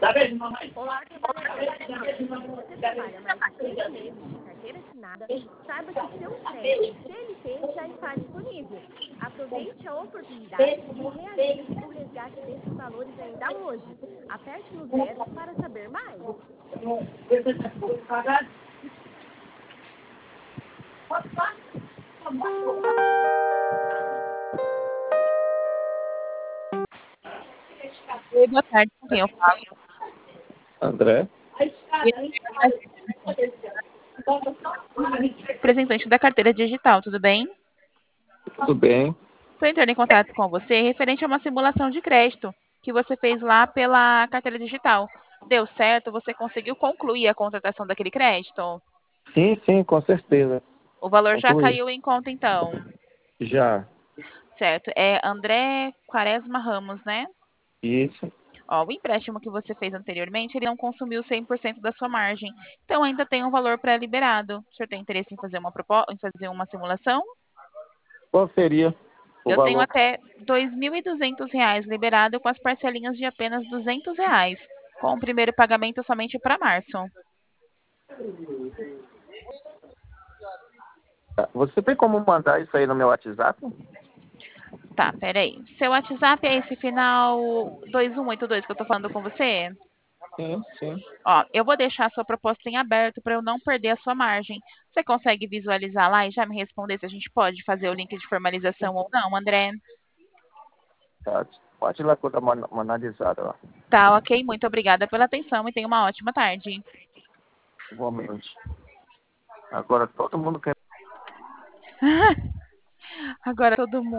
Olá, trabalhador. Se você trabalha mais de 6 meses de carteira assinada, saiba que seu cheque CLT já está disponível. Aproveite a oportunidade e realize o resgate desses valores ainda hoje. Aperte no 0 para saber mais. Oi, boa tarde, com quem eu falo? André? Representante da carteira digital, tudo bem? Tudo bem? Estou entrando em contato com você referente a uma simulação de crédito que você fez lá pela carteira digital. Deu certo? Você conseguiu concluir a contratação daquele crédito? Sim, com certeza. O valor já Concluí. caiu em conta, então. Já. Certo. É André Quaresma Ramos, né? Isso. Ó, o empréstimo que você fez anteriormente, ele não consumiu 100% da sua margem. Então, ainda tem um valor pré-liberado. O senhor tem interesse em fazer em fazer uma simulação? Qual seria o Eu tenho valor? até R$ 2.200 liberado com as parcelinhas de apenas R$ 200, com o primeiro pagamento somente para março. Você tem como mandar isso aí no meu WhatsApp? Tá, peraí. Seu WhatsApp é esse final 2182 que eu tô falando com você? Sim. Ó, eu vou deixar a sua proposta em aberto para eu não perder a sua margem. Você consegue visualizar lá e já me responder se a gente pode fazer o link de formalização ou não, André? Tá. Pode ir lá que eu dar uma analisada lá. Tá, ok. Muito obrigada pela atenção e tenha uma ótima tarde. Igualmente. Agora todo mundo quer. Agora todo mundo.